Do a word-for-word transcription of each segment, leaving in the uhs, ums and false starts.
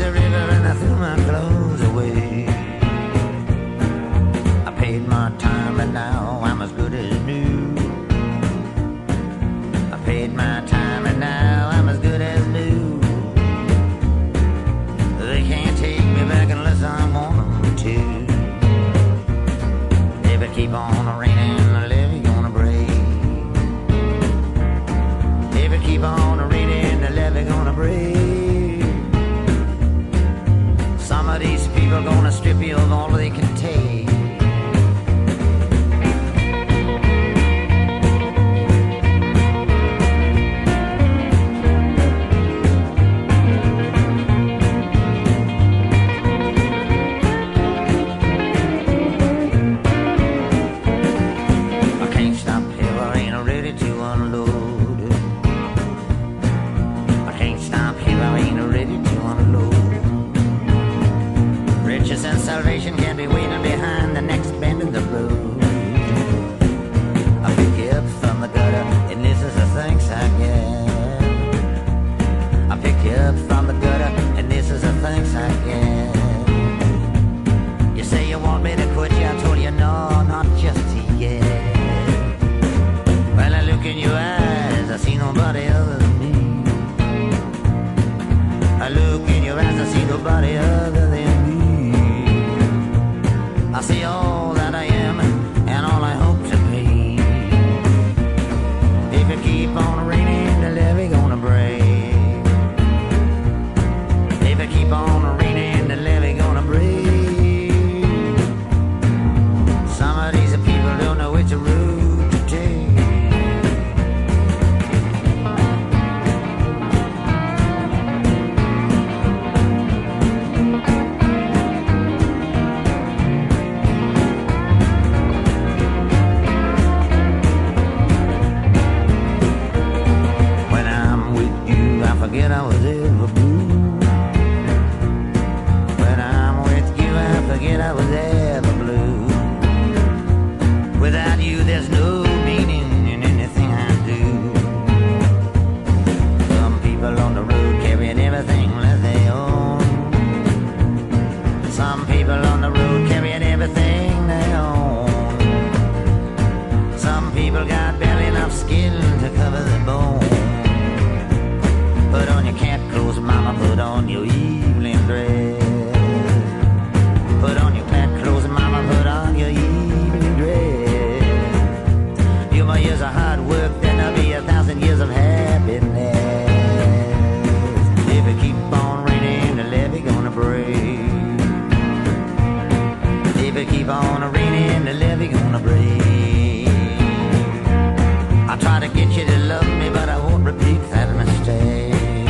the river and I threw my clothes away. I paid my time and now I'm as good as new. I paid my time and now I'm as good as new. They can't take me back unless I want them to. If it keep on raining, the levee gonna break. If it keep on raining, the levee gonna break. Some of these people gonna strip you of all they can take. Salvation can be waiting behind the next bend in the road. I pick you up from the gutter, and this is the thanks I get. I pick you up from the gutter, and this is the thanks I get. You say you want me to quit you, I told you no, not just yet. Well, I look in your eyes, I see nobody other than me. I look in your eyes, I see nobody other than me. I see all that I am and all I hope to be. If it keep on raining, the levee gonna break. If it keep on raining, the levee gonna break. Some of these people don't know which route to take. Forget I was ever blue. When I'm with you, I forget I was ever blue. Without you, there's no meaning in anything I do. Some people on the road carrying everything that they own. Some people on the road carrying everything they own. Some people got barely enough skin to cover their bones. Put on your cat clothes, mama, put on your evening dress. Put on your cat clothes, mama, put on your evening dress. Few more years of hard work, then there'll be a thousand years of happiness. If it keep on raining, the levee gonna break. If it keep on raining, the levee gonna break. I try to get you to love me, but I won't repeat that mistake.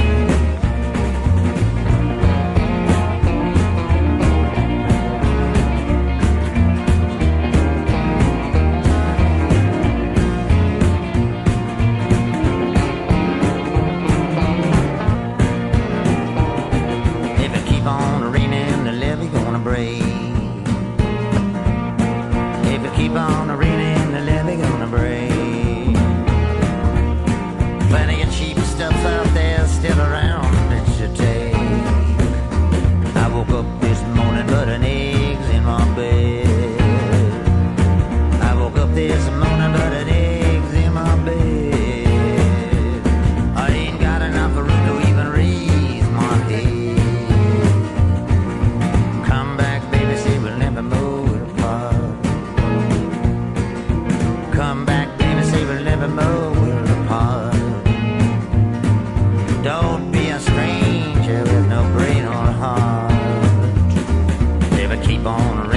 Keep on raining, the levee gonna break. Plenty of cheap stuff out there still around that you take. I woke up this morning, but an egg's in my bed. I woke up this morning, but an egg's in my bed. I ain't got enough room to even raise my head. Come back, baby, say we'll never move apart. Come back, baby, say we'll never move apart. Don't be a stranger with no brain or heart. Never keep on